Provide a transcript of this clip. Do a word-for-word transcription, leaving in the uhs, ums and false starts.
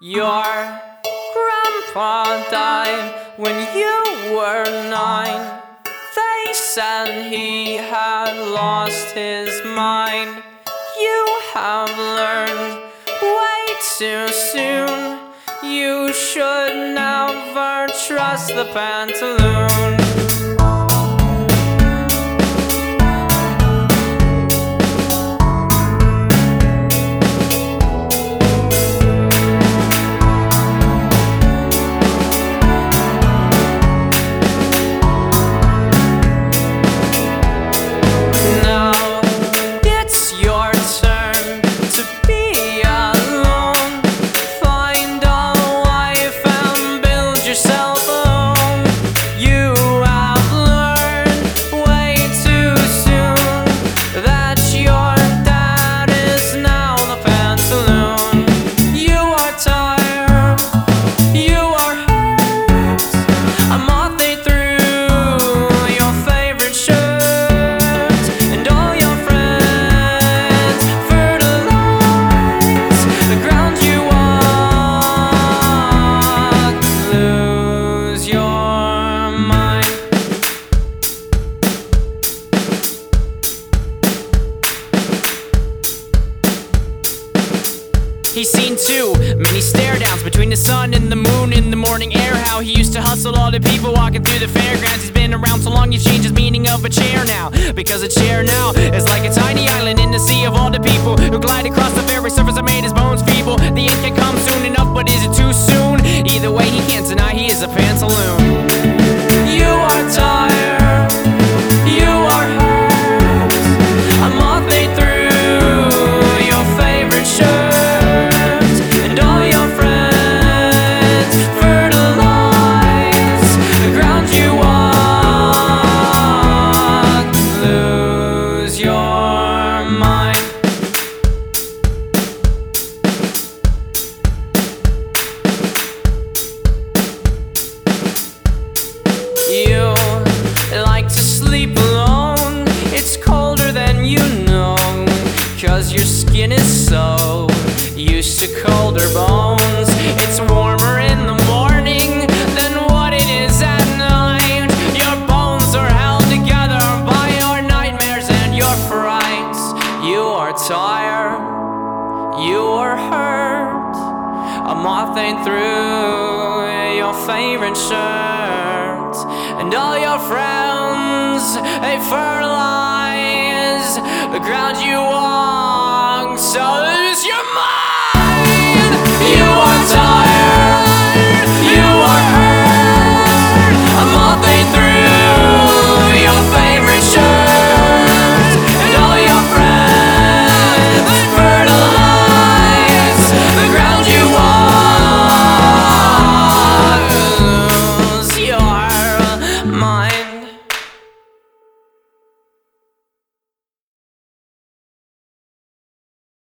Your grandpa died when you were nine. They said he had lost his mind. You have learned way too soon. You should never trust the pantaloon. He's seen too many stare-downs between the sun and the moon in the morning air. How he used to hustle all the people walking through the fairgrounds. He's been around so long, he changed his meaning of a chair now. Because a chair now is like a tiny island in the sea of all the people who glide across the very surface that made his bones feeble. The end can come soon enough, but is it too soon? Either way, he can't deny he is a pantaloon. You are tired, you are hurt. A moth ate through your favorite shirt. You like to sleep alone. It's colder than you know, 'cause your skin is so used to colder bones. It's warmer in the morning than what it is at night. Your bones are held together by your nightmares and your frights. You are tired, you are hurt. A moth ate through your favorite shirt, and all your friends, they fertilize the ground you walk.